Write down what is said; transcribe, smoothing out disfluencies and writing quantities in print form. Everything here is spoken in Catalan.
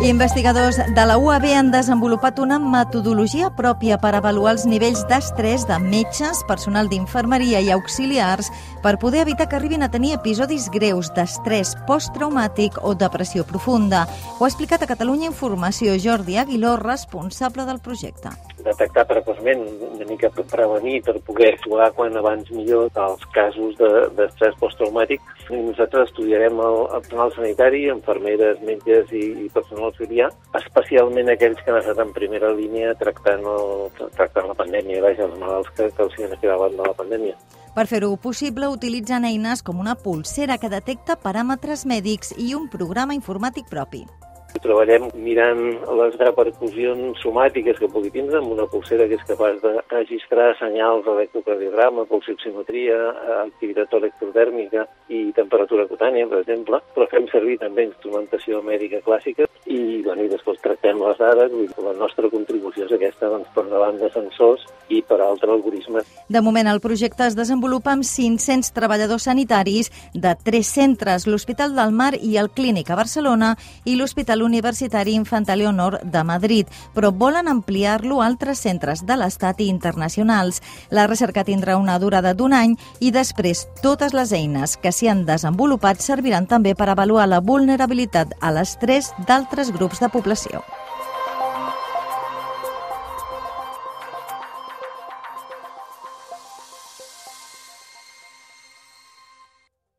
Investigadors de la UAB han desenvolupat una metodologia pròpia per avaluar els nivells d'estrès de metges, personal d'infermeria i auxiliars per poder evitar que arribin a tenir episodis greus d'estrès posttraumàtic o depressió profunda. Ho ha explicat a Catalunya Informació Jordi Aguiló, responsable del projecte. Detectar precoçment, una mica prevenir per poder actuar quan abans millor els casos d'estrès posttraumàtic. Nosaltres estudiarem el personal sanitari, infermeres, metges i personal auxiliar, especialment aquells que han estat en primera línia tractant la pandèmia, els malalts que els han quedat davant de la pandèmia. Per fer-ho possible, utilitzen eines com una pulsera que detecta paràmetres mèdics i un programa informàtic propi. Treballem mirant les repercussions somàtiques que pugui tindre amb una pulsera que és capaç de registrar senyals d'electrocardiograma, pulsioximetria, activitat electrodèrmica i temperatura cutània, per exemple, però fem servir també instrumentació mèdica clàssica i després tractem les dades. La nostra contribució és aquesta per davant de sensors i per altres algoritmes. De moment, el projecte es desenvolupa amb 500 treballadors sanitaris de 3 centres, l'Hospital del Mar i el Clínic a Barcelona i l'Hospital Universitari Infanta Leonor de Madrid, però volen ampliar-lo a altres centres de l'Estat i internacionals. La recerca tindrà una durada d'1 any i després totes les eines que s'hi han desenvolupat serviran també per avaluar la vulnerabilitat a l'estrès d'altres grups de població.